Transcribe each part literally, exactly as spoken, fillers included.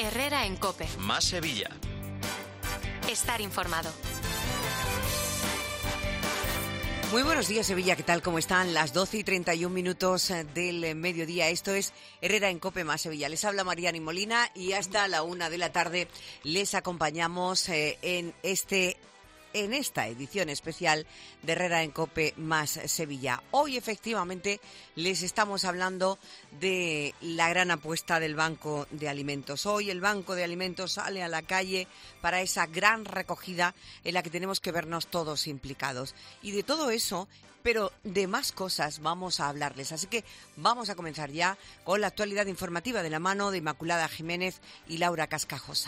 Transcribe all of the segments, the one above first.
Herrera en COPE. Más Sevilla. Estar informado. Muy buenos días, Sevilla. ¿Qué tal? ¿Cómo están? Las doce y treinta y un minutos del mediodía. Esto es Herrera en COPE más Sevilla. Les habla Mariani Molina y hasta la una de la tarde les acompañamos eh, en este en esta edición especial de Herrera en COPE más Sevilla. Hoy, efectivamente, les estamos hablando de la gran apuesta del Banco de Alimentos. Hoy el Banco de Alimentos sale a la calle para esa gran recogida en la que tenemos que vernos todos implicados. Y de todo eso, pero de más cosas vamos a hablarles. Así que vamos a comenzar ya con la actualidad informativa de la mano de Inmaculada Jiménez y Laura Cascajosa.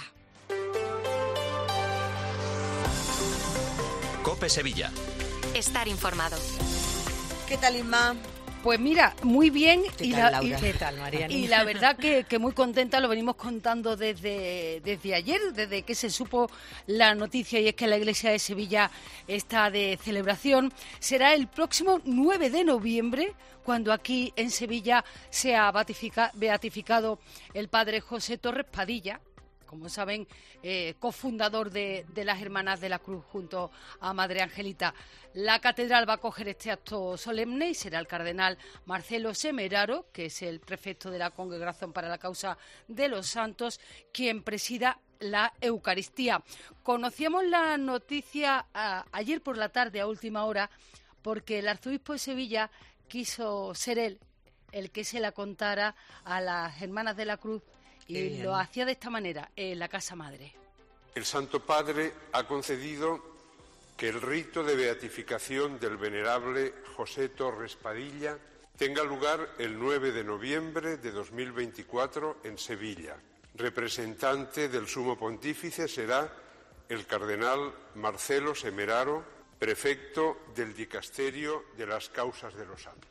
COPE Sevilla. Estar informado. ¿Qué tal, Inma? Pues mira, muy bien. ¿Qué y tal, la, Laura? Y, ¿Qué tal, Mariana? Y la verdad que, que muy contenta, lo venimos contando desde, desde ayer, desde que se supo la noticia, y es que la Iglesia de Sevilla está de celebración. Será el próximo nueve de noviembre, cuando aquí en Sevilla sea beatifica, beatificado el padre José Torres Padilla, como saben, eh, cofundador de, de las Hermanas de la Cruz junto a Madre Angelita. La catedral va a acoger este acto solemne y será el cardenal Marcelo Semeraro, que es el prefecto de la Congregación para la Causa de los Santos, quien presida la Eucaristía. Conocíamos la noticia a, ayer por la tarde, a última hora, porque el arzobispo de Sevilla quiso ser él el que se la contara a las Hermanas de la Cruz, y lo hacía de esta manera, en la Casa Madre. El Santo Padre ha concedido que el rito de beatificación del venerable José Torres Padilla tenga lugar el nueve de noviembre de dos mil veinticuatro en Sevilla. Representante del Sumo Pontífice será el cardenal Marcelo Semeraro, prefecto del Dicasterio de las Causas de los Santos.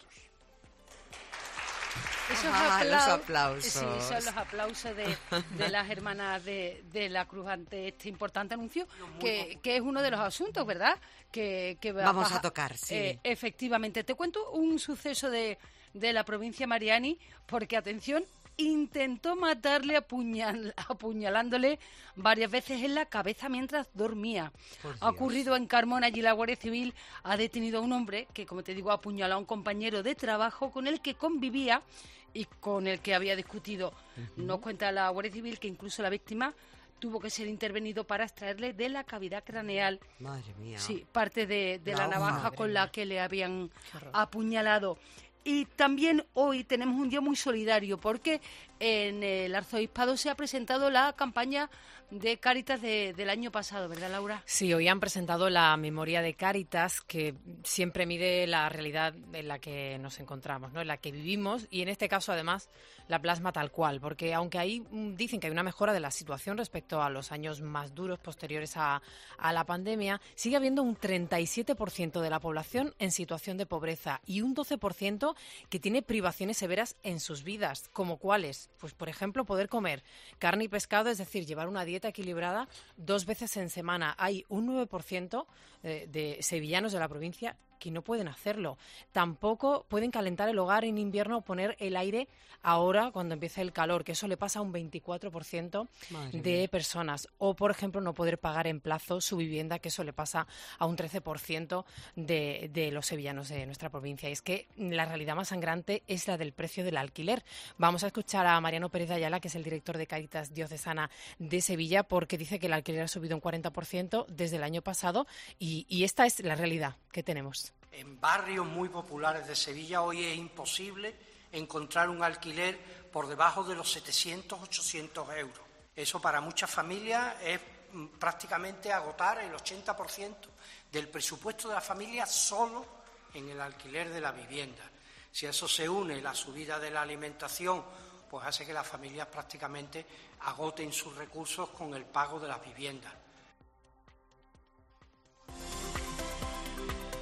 Esos Ah, aplau- los aplausos. Sí, son los aplausos de, de las hermanas de, de la Cruz ante este importante anuncio, que, que es uno de los asuntos, ¿verdad? Que, que va- Vamos va- a tocar, sí. eh, efectivamente. Te cuento un suceso de, de la provincia Mariani, porque, atención, intentó matarle apuñal, apuñalándole varias veces en la cabeza mientras dormía. Ha ocurrido en Carmona. Allí la Guardia Civil ha detenido a un hombre que, como te digo, apuñaló a un compañero de trabajo con el que convivía y con el que había discutido. Uh-huh. Nos cuenta la Guardia Civil que incluso la víctima tuvo que ser intervenido para extraerle de la cavidad craneal, Madre mía. sí, parte de, de la No, navaja madre con mía. la que le habían apuñalado. Y también hoy tenemos un día muy solidario, porque en el Arzobispado se ha presentado la campaña de Cáritas de, del año pasado, ¿verdad, Laura? Sí, hoy han presentado la memoria de Cáritas, que siempre mide la realidad en la que nos encontramos, ¿no? En la que vivimos, y en este caso, además, la plasma tal cual, porque aunque ahí dicen que hay una mejora de la situación respecto a los años más duros posteriores a, a la pandemia, sigue habiendo un treinta y siete por ciento de la población en situación de pobreza y un doce por ciento que tiene privaciones severas en sus vidas, como cuáles, pues por ejemplo poder comer carne y pescado, es decir, llevar una dieta equilibrada dos veces en semana. Hay un nueve por ciento de, de sevillanos de la provincia que no pueden hacerlo. Tampoco pueden calentar el hogar en invierno o poner el aire ahora cuando empieza el calor, que eso le pasa a un veinticuatro por ciento Madre de mía. personas. O, por ejemplo, no poder pagar en plazo su vivienda, que eso le pasa a un trece por ciento de, de los sevillanos de nuestra provincia. Y es que la realidad más sangrante es la del precio del alquiler. Vamos a escuchar a Mariano Pérez de Ayala, que es el director de Cáritas Diocesana de Sevilla, porque dice que el alquiler ha subido un cuarenta por ciento desde el año pasado y, y esta es la realidad que tenemos. En barrios muy populares de Sevilla hoy es imposible encontrar un alquiler por debajo de los setecientos, ochocientos euros. Eso para muchas familias es prácticamente agotar el ochenta por ciento del presupuesto de la familia solo en el alquiler de la vivienda. Si a eso se une la subida de la alimentación, pues hace que las familias prácticamente agoten sus recursos con el pago de las viviendas.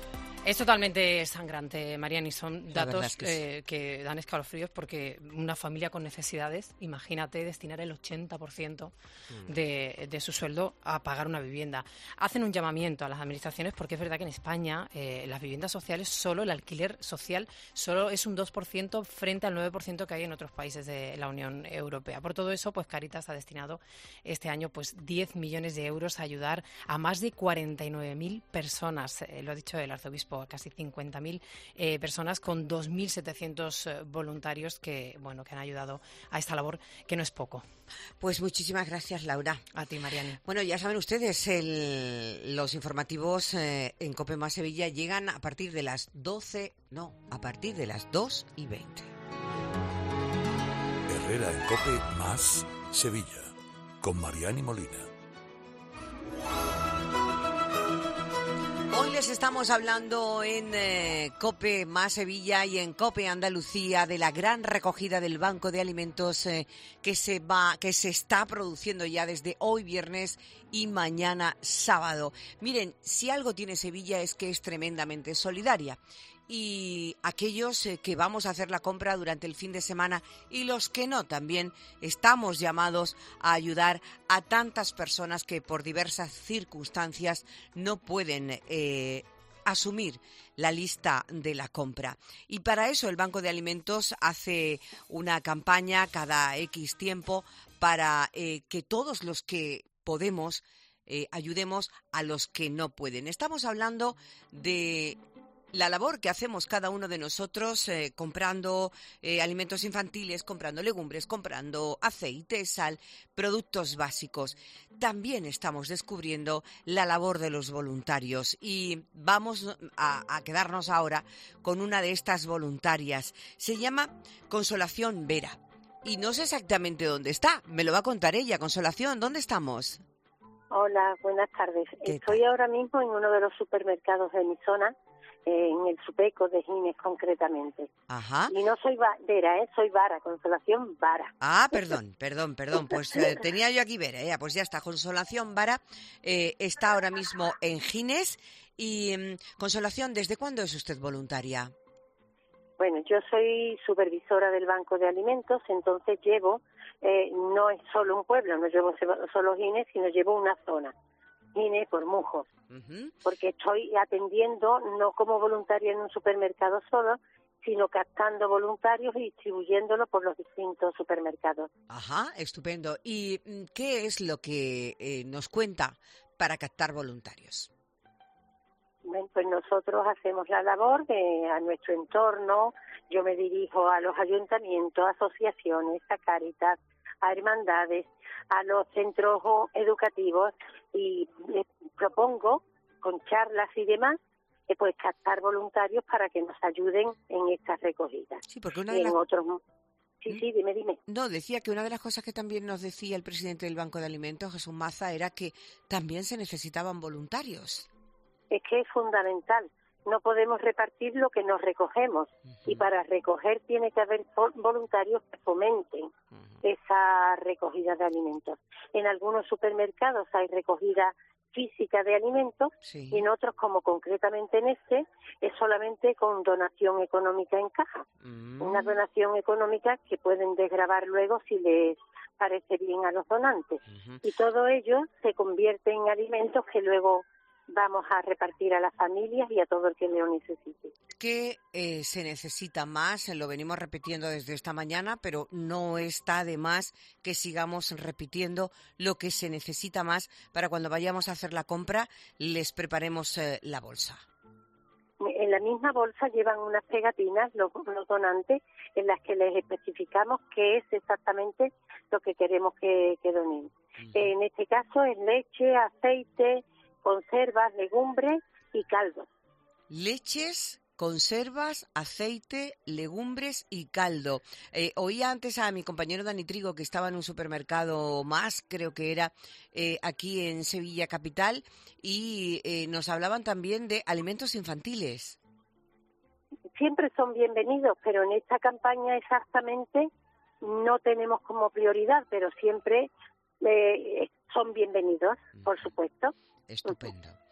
Es totalmente sangrante, Marian, y son datos es que, eh, que dan escalofríos porque una familia con necesidades, imagínate destinar el ochenta por ciento de, de su sueldo a pagar una vivienda. Hacen un llamamiento a las administraciones porque es verdad que en España eh, las viviendas sociales, solo el alquiler social, solo es un dos por ciento frente al nueve por ciento que hay en otros países de la Unión Europea. Por todo eso, pues Cáritas ha destinado este año pues diez millones de euros a ayudar a más de cuarenta y nueve mil personas, eh, lo ha dicho el arzobispo, a casi cincuenta mil eh, personas con dos mil setecientos eh, voluntarios que, bueno, que han ayudado a esta labor, que no es poco. Pues muchísimas gracias, Laura. A ti, Mariani. Bueno, ya saben ustedes, el, los informativos eh, en COPE más Sevilla llegan a partir de las doce, no, a partir de las dos y veinte. Herrera en COPE más Sevilla, con Mariani Molina. Hoy les estamos hablando en eh, COPE más Sevilla y en COPE Andalucía de la gran recogida del Banco de Alimentos eh, que se va, que se está produciendo ya desde hoy viernes y mañana sábado. Miren, si algo tiene Sevilla es que es tremendamente solidaria. Y aquellos eh, que vamos a hacer la compra durante el fin de semana y los que no también estamos llamados a ayudar a tantas personas que por diversas circunstancias no pueden eh, asumir la lista de la compra. Y para eso el Banco de Alimentos hace una campaña cada X tiempo para eh, que todos los que podemos eh, ayudemos a los que no pueden. Estamos hablando de la labor que hacemos cada uno de nosotros eh, comprando eh, alimentos infantiles, comprando legumbres, comprando aceite, sal, productos básicos. También estamos descubriendo la labor de los voluntarios y vamos a, a quedarnos ahora con una de estas voluntarias. Se llama Consolación Vera y no sé exactamente dónde está. Me lo va a contar ella. Consolación, ¿dónde estamos? Hola, buenas tardes. Estoy tal? ahora mismo en uno de los supermercados de mi zona, en el Supeco de Gines concretamente. Ajá. Y no soy Vera, ¿eh? Soy Vara, Consolación Vara. Ah, perdón, perdón, perdón. Pues eh, tenía yo aquí Vera, ya, pues ya está. Consolación Vara eh, está ahora mismo en Gines. Y um, Consolación, ¿desde cuándo es usted voluntaria? Bueno, yo soy supervisora del Banco de Alimentos, entonces llevo, eh, no es solo un pueblo, no llevo solo Gines, sino llevo una zona. Gines por Mujos, uh-huh. Porque estoy atendiendo no como voluntaria en un supermercado solo, sino captando voluntarios y distribuyéndolo por los distintos supermercados. Ajá, estupendo. ¿Y qué es lo que eh, nos cuenta para captar voluntarios? Bueno, pues nosotros hacemos la labor de a nuestro entorno. Yo me dirijo a los ayuntamientos, asociaciones, a Cáritas, a hermandades, a los centros educativos y les propongo con charlas y demás eh, pues captar voluntarios para que nos ayuden en estas recogidas. Sí, porque una de y en las... otros... Sí, sí, dime, dime. No, decía que una de las cosas que también nos decía el presidente del Banco de Alimentos, Jesús Maza, era que también se necesitaban voluntarios. Es que es fundamental. No podemos repartir lo que nos recogemos. Uh-huh. Y para recoger tiene que haber voluntarios que fomenten uh-huh. esa recogida de alimentos. En algunos supermercados hay recogida física de alimentos sí. Y en otros, como concretamente en este, es solamente con donación económica en caja. Uh-huh. Una donación económica que pueden desgravar luego si les parece bien a los donantes. Uh-huh. Y todo ello se convierte en alimentos que luego vamos a repartir a las familias y a todo el que lo necesite. ¿Qué eh, se necesita más? Lo venimos repitiendo desde esta mañana, pero no está de más que sigamos repitiendo lo que se necesita más para cuando vayamos a hacer la compra les preparemos eh, la bolsa. En la misma bolsa llevan unas pegatinas los, los donantes en las que les especificamos qué es exactamente lo que queremos que, que donen. Uh-huh. En este caso es leche, aceite, conservas, legumbres y caldo. Leches, conservas, aceite, legumbres y caldo. Eh, oía antes a mi compañero Dani Trigo, que estaba en un supermercado más, creo que era, eh, aquí en Sevilla Capital, y eh, nos hablaban también de alimentos infantiles. Siempre son bienvenidos, pero en esta campaña exactamente no tenemos como prioridad, pero siempre eh, son bienvenidos, por supuesto. Estupendo.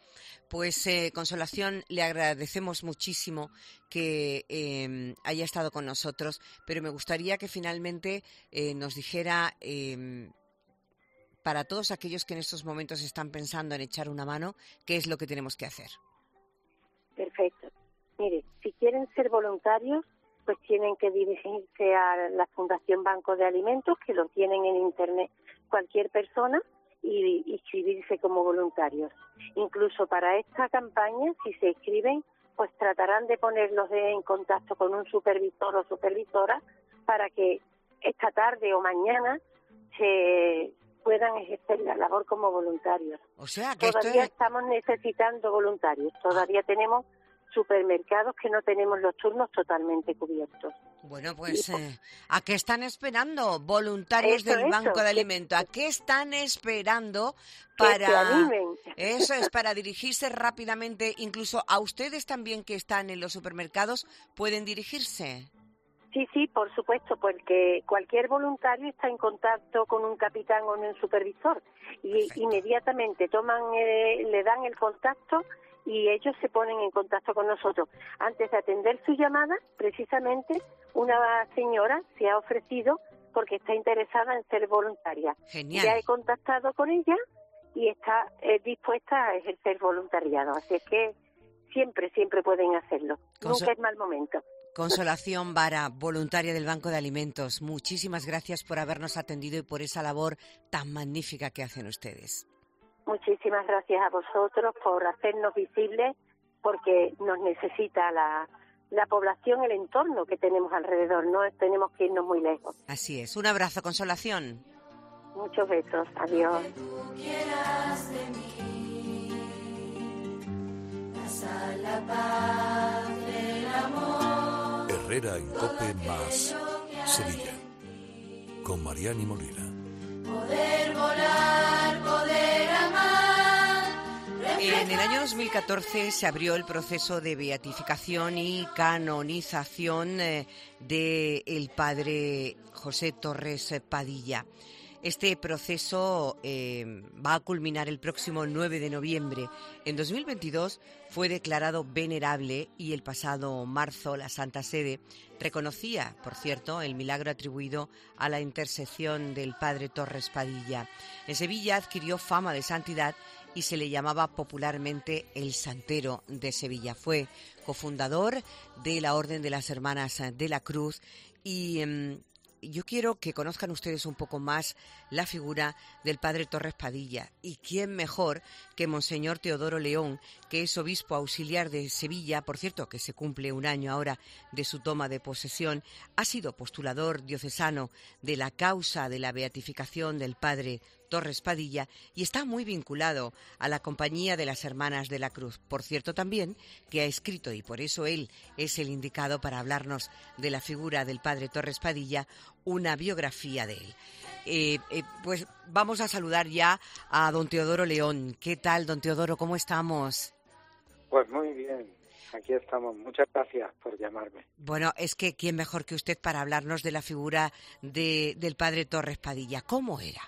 Pues eh, Consolación, le agradecemos muchísimo que eh, haya estado con nosotros, pero me gustaría que finalmente eh, nos dijera, eh, para todos aquellos que en estos momentos están pensando en echar una mano, qué es lo que tenemos que hacer. Perfecto. Mire, si quieren ser voluntarios, pues tienen que dirigirse a la Fundación Banco de Alimentos, que lo tienen en Internet cualquier persona, y inscribirse como voluntarios. Incluso para esta campaña, si se inscriben, pues tratarán de ponerlos de, en contacto con un supervisor o supervisora para que esta tarde o mañana se puedan ejercer la labor como voluntarios. O sea, que todavía esto es... estamos necesitando voluntarios, todavía tenemos supermercados que no tenemos los turnos totalmente cubiertos. Bueno, pues, eh, ¿a qué están esperando? Voluntarios eso, del eso, Banco de que, Alimentos, ¿a qué están esperando para... Que se para... animen. Eso es, para dirigirse rápidamente, incluso a ustedes también que están en los supermercados, ¿pueden dirigirse? Sí, sí, por supuesto, porque cualquier voluntario está en contacto con un capitán o un supervisor y Perfecto. Inmediatamente toman, eh, le dan el contacto y ellos se ponen en contacto con nosotros. Antes de atender su llamada, precisamente una señora se ha ofrecido porque está interesada en ser voluntaria. Genial. Ya he contactado con ella y está eh, dispuesta a ejercer voluntariado. Así es que siempre, siempre pueden hacerlo. Consol- Nunca es mal momento. Consolación Vara, voluntaria del Banco de Alimentos, muchísimas gracias por habernos atendido y por esa labor tan magnífica que hacen ustedes. Muchísimas gracias a vosotros por hacernos visibles, porque nos necesita la, la población, el entorno que tenemos alrededor, no tenemos que irnos muy lejos. Así es. Un abrazo, Consolación. Muchos besos. Adiós. Herrera en COPE más Sevilla, con Mariani Molina. Poder volar, poder amar. En el año dos mil catorce se abrió el proceso de beatificación y canonización eh, del padre José Torres Padilla. Este proceso eh, va a culminar el próximo nueve de noviembre. En dos mil veintidós fue declarado venerable y el pasado marzo la Santa Sede reconocía, por cierto, el milagro atribuido a la intercesión del padre Torres Padilla. En Sevilla adquirió fama de santidad y se le llamaba popularmente el Santero de Sevilla. Fue cofundador de la Orden de las Hermanas de la Cruz y... Eh, Yo quiero que conozcan ustedes un poco más la figura del padre Torres Padilla. ¿Y quién mejor que Monseñor Teodoro León, que es obispo auxiliar de Sevilla, por cierto, que se cumple un año ahora de su toma de posesión, ha sido postulador diocesano de la causa de la beatificación del padre Torres Padilla y está muy vinculado a la Compañía de las Hermanas de la Cruz. Por cierto, también que ha escrito, y por eso él es el indicado para hablarnos de la figura del padre Torres Padilla, una biografía de él. Eh, eh, pues vamos a saludar ya a don Teodoro León. ¿Qué tal, don Teodoro? ¿Cómo estamos? Pues muy bien, aquí estamos. Muchas gracias por llamarme. Bueno, es que quién mejor que usted para hablarnos de la figura de, del padre Torres Padilla. ¿Cómo era?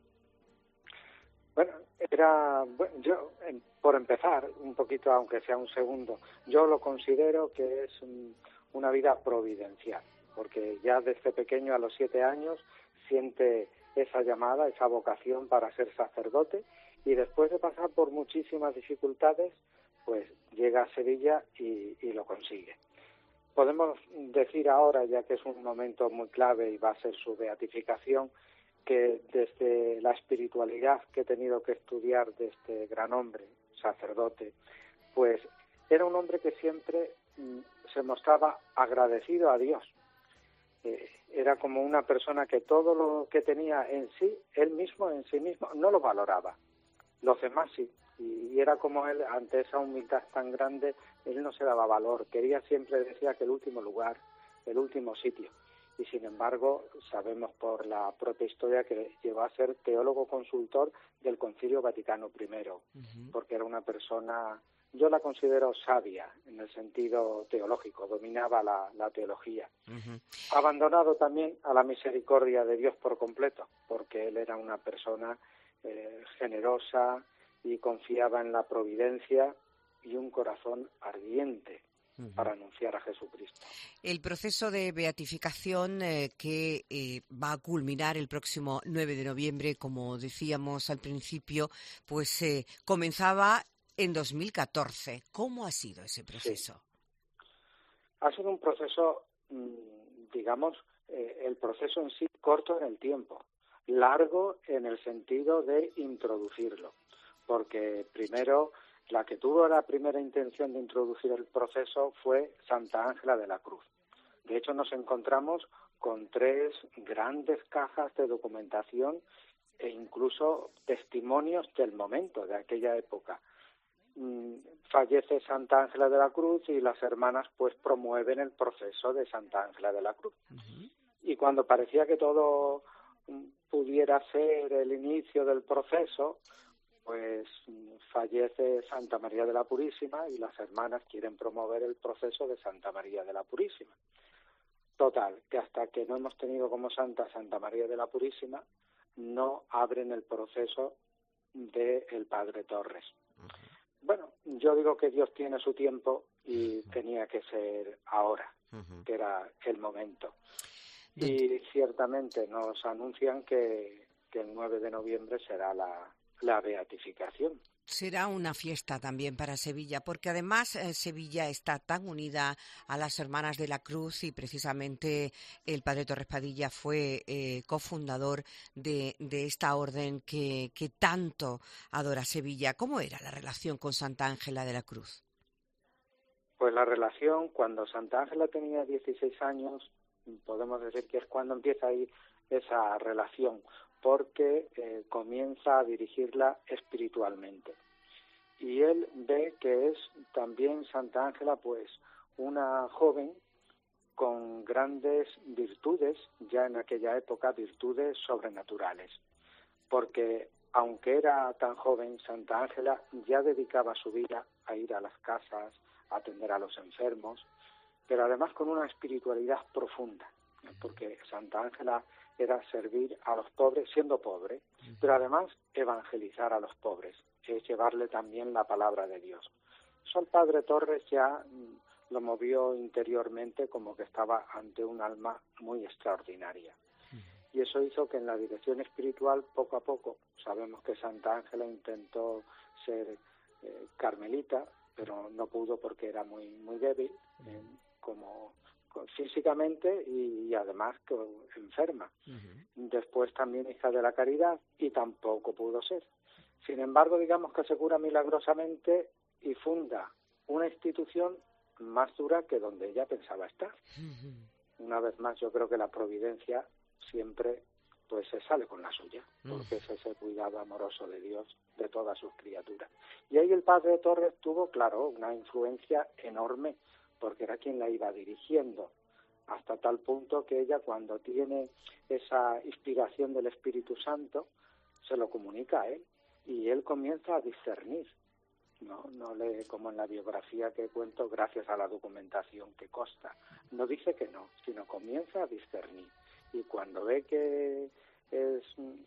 Bueno, era, bueno, yo, por empezar, un poquito, aunque sea un segundo, yo lo considero que es un, una vida providencial, porque ya desde pequeño, a los siete años, siente esa llamada, esa vocación para ser sacerdote, y después de pasar por muchísimas dificultades, pues llega a Sevilla y, y lo consigue. Podemos decir ahora, ya que es un momento muy clave y va a ser su beatificación, que desde la espiritualidad que he tenido que estudiar de este gran hombre, sacerdote, pues era un hombre que siempre mm, se mostraba agradecido a Dios. Eh, era como una persona que todo lo que tenía en sí, él mismo, en sí mismo, no lo valoraba. Los demás sí. Y, y era como él, ante esa humildad tan grande, él no se daba valor. Quería siempre, decía, que el último lugar, el último sitio. Y sin embargo, sabemos por la propia historia que llegó a ser teólogo consultor del Concilio Vaticano primero, uh-huh. porque era una persona, yo la considero sabia en el sentido teológico, dominaba la, la teología. Uh-huh. Abandonado también a la misericordia de Dios por completo, porque él era una persona eh, generosa y confiaba en la providencia y un corazón ardiente uh-huh. para anunciar a Jesucristo. El proceso de beatificación eh, que eh, va a culminar el próximo nueve de noviembre, como decíamos al principio, pues eh, comenzaba en dos mil catorce. ¿Cómo ha sido ese proceso? Sí. Ha sido un proceso, digamos, eh, el proceso en sí corto en el tiempo, largo en el sentido de introducirlo, porque primero la que tuvo la primera intención de introducir el proceso fue Santa Ángela de la Cruz. De hecho, nos encontramos con tres grandes cajas de documentación e incluso testimonios del momento, de aquella época. Fallece Santa Ángela de la Cruz y las hermanas pues promueven el proceso de Santa Ángela de la Cruz. Uh-huh. Y cuando parecía que todo pudiera ser el inicio del proceso, pues fallece Santa María de la Purísima y las hermanas quieren promover el proceso de Santa María de la Purísima. Total, que hasta que no hemos tenido como santa Santa María de la Purísima, no abren el proceso del Padre Torres. Uh-huh. Bueno, yo digo que Dios tiene su tiempo y tenía que ser ahora, uh-huh. que era el momento. Y ciertamente nos anuncian que, que el nueve de noviembre será la, la beatificación. Será una fiesta también para Sevilla, porque además eh, Sevilla está tan unida a las Hermanas de la Cruz y precisamente el Padre Torres Padilla fue eh, cofundador de, de esta orden que, que tanto adora Sevilla. ¿Cómo era la relación con Santa Ángela de la Cruz? Pues la relación, cuando Santa Ángela tenía dieciséis años, podemos decir que es cuando empieza ahí esa relación, porque eh, comienza a dirigirla espiritualmente. Y él ve que es también Santa Ángela pues una joven con grandes virtudes, ya en aquella época virtudes sobrenaturales, porque aunque era tan joven, Santa Ángela ya dedicaba su vida a ir a las casas, a atender a los enfermos, pero además con una espiritualidad profunda, porque Santa Ángela era servir a los pobres siendo pobre, pero además evangelizar a los pobres, es llevarle también la palabra de Dios. Eso el Padre Torres ya lo movió interiormente como que estaba ante un alma muy extraordinaria. Y eso hizo que en la dirección espiritual, poco a poco, sabemos que Santa Ángela intentó ser eh, carmelita, pero no pudo porque era muy muy débil, eh, como físicamente y, y además que enferma. Uh-huh. Después también hija de la caridad y tampoco pudo ser. Sin embargo, digamos que se cura milagrosamente y funda una institución más dura que donde ella pensaba estar. Uh-huh. Una vez más, yo creo que la providencia siempre pues se sale con la suya, porque uh-huh. es ese cuidado amoroso de Dios de todas sus criaturas. Y ahí el Padre Torres tuvo, claro, una influencia enorme, porque era quien la iba dirigiendo, hasta tal punto que ella, cuando tiene esa inspiración del Espíritu Santo, se lo comunica a él, y él comienza a discernir, no no le, como en la biografía que cuento, gracias a la documentación que consta, no dice que no, sino comienza a discernir, y cuando ve que es,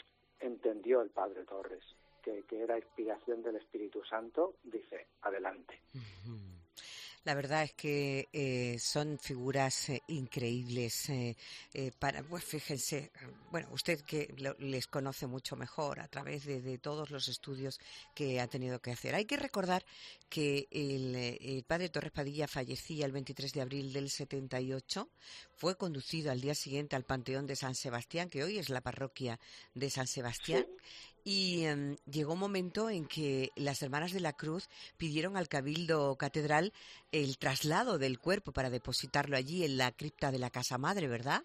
entendió el Padre Torres, que, que era inspiración del Espíritu Santo, dice, adelante. Uh-huh. La verdad es que eh, son figuras eh, increíbles. Eh, eh, para, pues fíjense, bueno, usted que lo, les conoce mucho mejor a través de, de todos los estudios que ha tenido que hacer. Hay que recordar que el, el Padre Torres Padilla fallecía el veintitrés de abril del setenta y ocho. Fue conducido al día siguiente al Panteón de San Sebastián, que hoy es la parroquia de San Sebastián. Y um, llegó un momento en que las Hermanas de la Cruz pidieron al Cabildo Catedral el traslado del cuerpo para depositarlo allí en la cripta de la Casa Madre, ¿verdad?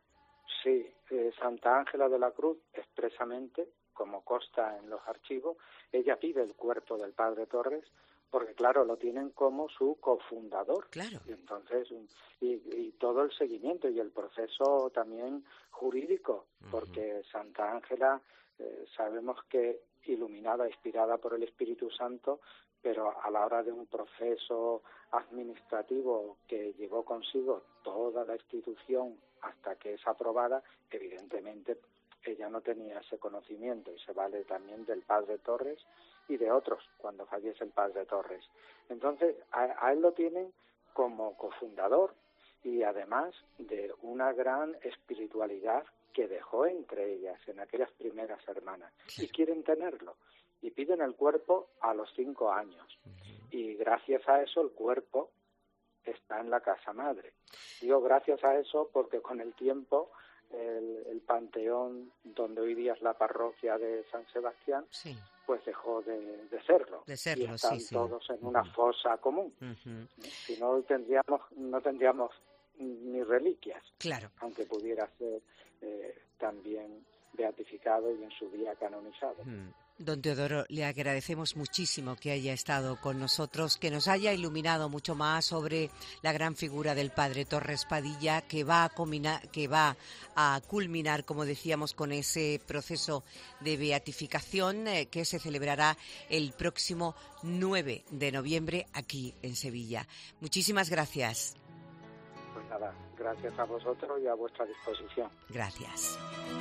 Sí, eh, Santa Ángela de la Cruz, expresamente, como consta en los archivos, ella pide el cuerpo del Padre Torres, porque claro, lo tienen como su cofundador. Claro. Y entonces, y, y todo el seguimiento y el proceso también jurídico, uh-huh. porque Santa Ángela, eh, sabemos que iluminada, inspirada por el Espíritu Santo, pero a la hora de un proceso administrativo que llevó consigo toda la institución hasta que es aprobada, evidentemente ella no tenía ese conocimiento y se vale también del padre Torres y de otros cuando fallece el padre Torres. Entonces, a, a él lo tienen como cofundador y además de una gran espiritualidad que dejó entre ellas, en aquellas primeras hermanas, y quieren tenerlo, y piden el cuerpo a los cinco años, y gracias a eso el cuerpo está en la casa madre. Digo gracias a eso porque con el tiempo el, el panteón donde hoy día es la parroquia de San Sebastián, sí, pues dejó de, de serlo, de serlo, y están sí, sí. todos en una fosa común. Uh-huh. Si no tendríamos, no tendríamos ni reliquias, claro, aunque pudiera ser eh, también beatificado y en su día canonizado. Uh-huh. Don Teodoro, le agradecemos muchísimo que haya estado con nosotros, que nos haya iluminado mucho más sobre la gran figura del padre Torres Padilla, que va a culminar, que va a culminar, como decíamos, con ese proceso de beatificación eh, que se celebrará el próximo nueve de noviembre aquí en Sevilla. Muchísimas gracias. Pues nada, gracias a vosotros y a vuestra disposición. Gracias.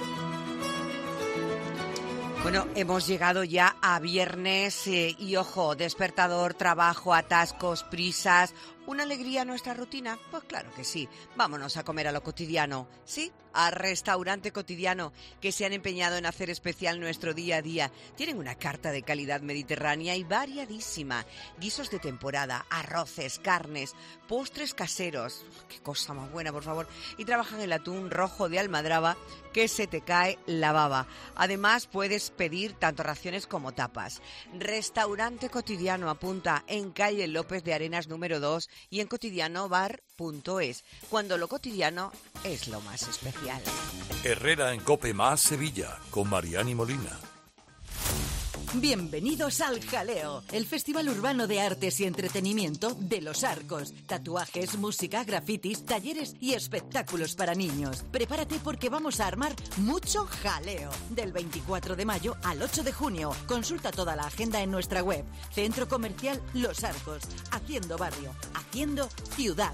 Bueno, hemos llegado ya a viernes eh, y, ojo, despertador, trabajo, atascos, prisas. ¿Una alegría a nuestra rutina? Pues claro que sí. Vámonos a comer a lo cotidiano. ¿Sí? A Restaurante Cotidiano, que se han empeñado en hacer especial nuestro día a día. Tienen una carta de calidad mediterránea y variadísima. Guisos de temporada, arroces, carnes, postres caseros. ¡Qué cosa más buena, por favor! Y trabajan el atún rojo de almadraba, que se te cae la baba. Además, puedes pedir tanto raciones como tapas. Restaurante Cotidiano, apunta, en calle López de Arenas número dos y en cotidianobar punto es, cuando lo cotidiano es lo más especial. Herrera en Cope Más Sevilla, con Mariani Molina. Bienvenidos al Jaleo, el Festival Urbano de Artes y Entretenimiento de Los Arcos. Tatuajes, música, grafitis, talleres y espectáculos para niños. Prepárate porque vamos a armar mucho jaleo. Del veinticuatro de mayo al ocho de junio. Consulta toda la agenda en nuestra web. Centro Comercial Los Arcos. Haciendo barrio, haciendo ciudad.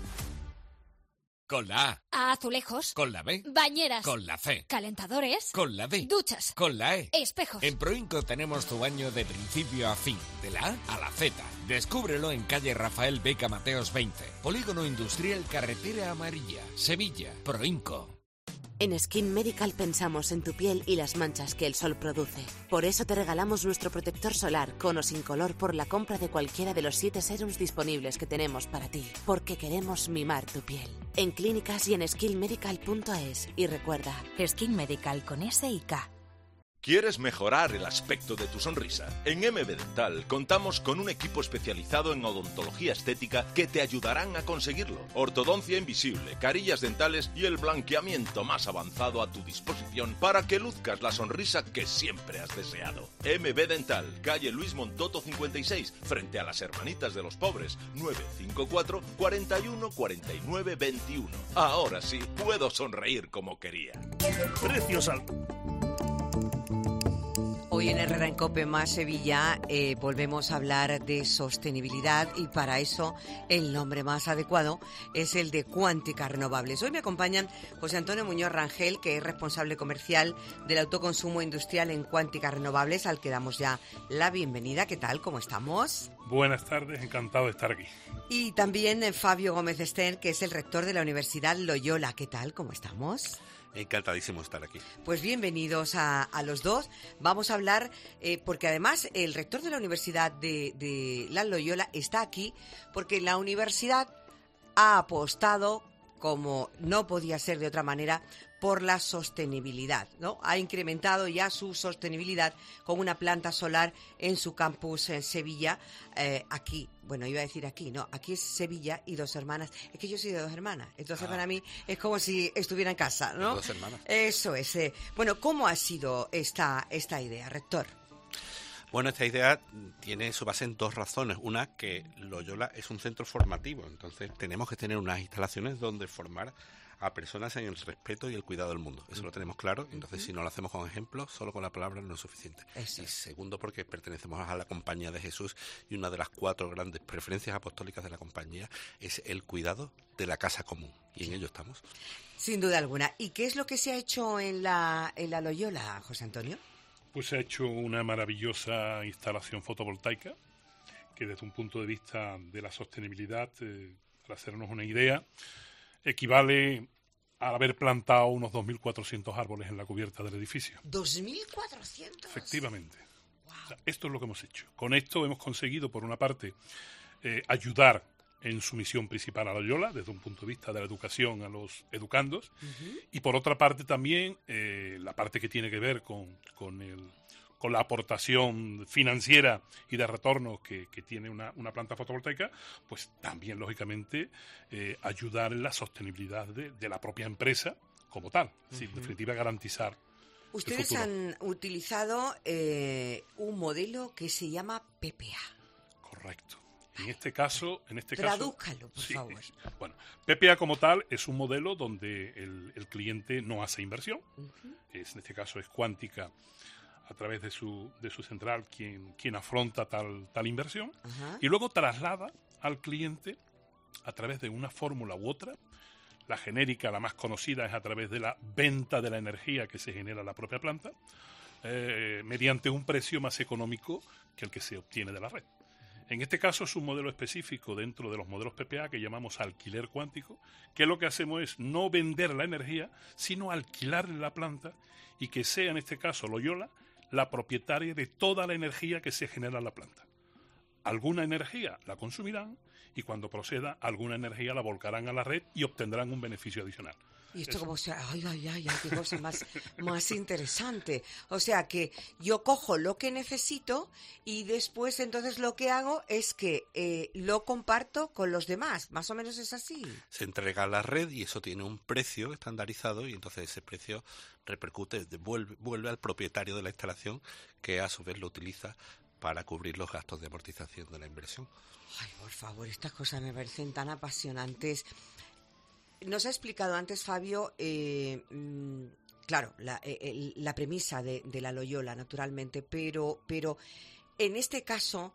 Con la A. A azulejos. Con la B. Bañeras. Con la C. Calentadores. Con la D. Duchas. Con la E. Espejos. En Proinco tenemos tu baño de principio a fin, de la A a la Z. Descúbrelo en calle Rafael Beca Mateos veinte. Polígono Industrial Carretera Amarilla, Sevilla. Proinco. En Skin Medical pensamos en tu piel y las manchas que el sol produce. Por eso te regalamos nuestro protector solar con o sin color por la compra de cualquiera de los siete serums disponibles que tenemos para ti. Porque queremos mimar tu piel. En clínicas y en skin medical punto es. Y recuerda, Skin Medical con S y K. ¿Quieres mejorar el aspecto de tu sonrisa? En M B Dental contamos con un equipo especializado en odontología estética que te ayudarán a conseguirlo. Ortodoncia invisible, carillas dentales y el blanqueamiento más avanzado a tu disposición para que luzcas la sonrisa que siempre has deseado. M B Dental, calle Luis Montoto cincuenta y seis, frente a las Hermanitas de los Pobres, nueve cinco cuatro, cuatro uno, cuatro nueve dos uno. Ahora sí, puedo sonreír como quería. Precios al... Hoy en Herrera en Cope Más Sevilla eh, volvemos a hablar de sostenibilidad y para eso el nombre más adecuado es el de Cuántica Renovables. Hoy me acompañan José Antonio Muñoz Rangel, que es responsable comercial del autoconsumo industrial en Cuántica Renovables, al que damos ya la bienvenida. ¿Qué tal? ¿Cómo estamos? Buenas tardes, encantado de estar aquí. Y también eh, Fabio Gómez Ester, que es el rector de la Universidad Loyola. ¿Qué tal? ¿Cómo estamos? Encantadísimo estar aquí. Pues bienvenidos a, a los dos. Vamos a hablar, eh, porque además el rector de la Universidad de, de La Loyola está aquí, porque la universidad ha apostado, como no podía ser de otra manera, por la sostenibilidad, ¿no? Ha incrementado ya su sostenibilidad con una planta solar en su campus en Sevilla, eh, aquí, bueno, iba a decir aquí, no, aquí es Sevilla y Dos Hermanas. Es que yo soy de Dos Hermanas, entonces ah. para mí es como si estuviera en casa, ¿no? Dos Hermanas. Eso es. Eh. Bueno, ¿cómo ha sido esta, esta idea, rector? Bueno, esta idea tiene su base en dos razones. Una, que Loyola es un centro formativo, entonces tenemos que tener unas instalaciones donde formar a personas en el respeto y el cuidado del mundo. Eso lo tenemos claro. Entonces, si no lo hacemos con ejemplos, solo con la palabra no es suficiente. Eso. Y segundo, porque pertenecemos a la Compañía de Jesús y una de las cuatro grandes preferencias apostólicas de la compañía es el cuidado de la casa común. Y en ello estamos. Sin duda alguna. ¿Y qué es lo que se ha hecho en la, en la Loyola, José Antonio? Pues se ha hecho una maravillosa instalación fotovoltaica que desde un punto de vista de la sostenibilidad, eh, para hacernos una idea, equivale a haber plantado unos dos mil cuatrocientos árboles en la cubierta del edificio. ¿dos mil cuatrocientos? Efectivamente. Wow. O sea, esto es lo que hemos hecho. Con esto hemos conseguido, por una parte, eh, ayudar en su misión principal a Loyola, desde un punto de vista de la educación a los educandos, uh-huh. y por otra parte también eh, la parte que tiene que ver con, con, el, con la aportación financiera y de retorno que, que tiene una, una planta fotovoltaica, pues también, lógicamente, eh, ayudar en la sostenibilidad de, de la propia empresa como tal, uh-huh. sí, en definitiva, garantizar. Ustedes han utilizado eh, un modelo que se llama P P A. Correcto. En este caso, en este Tradúzcalo, caso, por sí, favor. Bueno, P P A como tal es un modelo donde el, el cliente no hace inversión. Uh-huh. Es, en este caso es Quántica, a través de su de su central, quien quien afronta tal tal inversión, uh-huh. y luego traslada al cliente a través de una fórmula u otra. La genérica, la más conocida, es a través de la venta de la energía que se genera en la propia planta, eh, mediante un precio más económico que el que se obtiene de la red. En este caso es un modelo específico dentro de los modelos P P A que llamamos alquiler cuántico, que lo que hacemos es no vender la energía, sino alquilar la planta y que sea, en este caso, Loyola, la propietaria de toda la energía que se genera en la planta. Alguna energía la consumirán y cuando proceda, alguna energía la volcarán a la red y obtendrán un beneficio adicional. Y esto como sea, ay, ay, ay, ay, qué cosa más, más interesante. O sea que yo cojo lo que necesito y después entonces lo que hago es que eh, lo comparto con los demás. Más o menos es así. Se entrega a la red y eso tiene un precio estandarizado y entonces ese precio repercute, vuelve, vuelve al propietario de la instalación que a su vez lo utiliza para cubrir los gastos de amortización de la inversión. Ay, por favor, estas cosas me parecen tan apasionantes. Nos ha explicado antes, Fabio, eh, mmm, claro, la, eh, la premisa de, de la Loyola, naturalmente, pero, pero en este caso,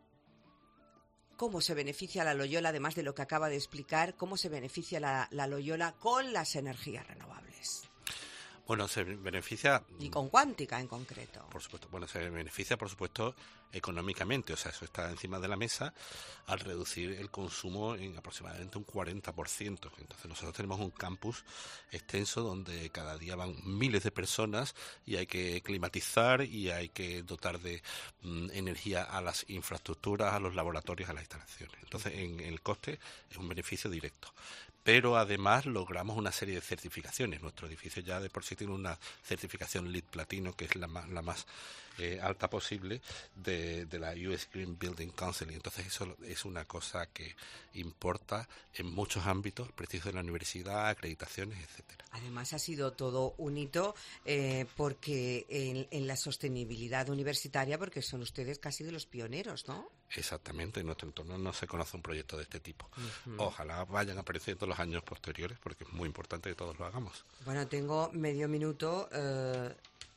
¿cómo se beneficia la Loyola, además de lo que acaba de explicar, cómo se beneficia la, la Loyola con las energías renovables? Bueno, se beneficia... Y con Quántica en concreto. Por supuesto. Bueno, se beneficia, por supuesto, económicamente. O sea, eso está encima de la mesa al reducir el consumo en aproximadamente un cuarenta por ciento. Entonces, nosotros tenemos un campus extenso donde cada día van miles de personas y hay que climatizar y hay que dotar de mm, energía a las infraestructuras, a los laboratorios, a las instalaciones. Entonces, en el coste es un beneficio directo. Pero además logramos una serie de certificaciones. Nuestro edificio ya de por sí tiene una certificación LEED Platino, que es la más, la más eh, alta posible de, de la U S Green Building Council. Y entonces eso es una cosa que importa en muchos ámbitos, prestigio de la universidad, acreditaciones, etcétera. Además ha sido todo un hito eh, porque en, en la sostenibilidad universitaria, porque son ustedes casi de los pioneros, ¿no? Exactamente, en nuestro entorno no se conoce un proyecto de este tipo. Uh-huh. Ojalá vayan apareciendo los años posteriores porque es muy importante que todos lo hagamos. Bueno, tengo medio minuto. Eh,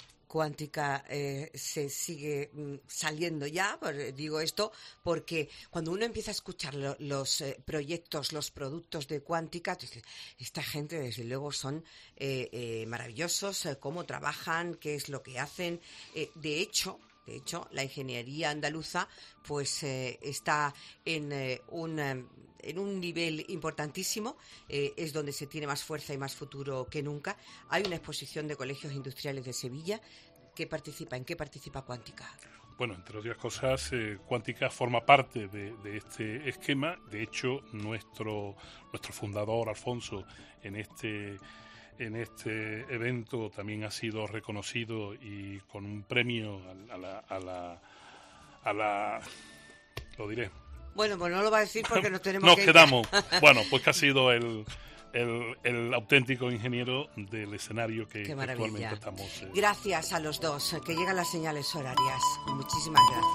Quántica eh, se sigue mm, saliendo ya, por, digo esto, porque cuando uno empieza a escuchar lo, los eh, proyectos, los productos de Quántica, dice, esta gente desde luego son eh, eh, maravillosos, eh, cómo trabajan, qué es lo que hacen. Eh, de hecho, De hecho, la ingeniería andaluza pues eh, está en, eh, un, eh, en un nivel importantísimo, eh, es donde se tiene más fuerza y más futuro que nunca. Hay una exposición de colegios industriales de Sevilla que participa. ¿En qué participa Quántica? Bueno, entre otras cosas, eh, Quántica forma parte de, de este esquema. De hecho, nuestro, nuestro fundador, Alfonso, en este... En este evento también ha sido reconocido y con un premio a la, a la, a la, lo diré. Bueno, pues no lo va a decir porque nos tenemos nos que quedamos. Bueno, pues que ha sido el, el, el auténtico ingeniero del escenario que, que actualmente estamos. Eh. Gracias a los dos, que llegan las señales horarias. Muchísimas gracias.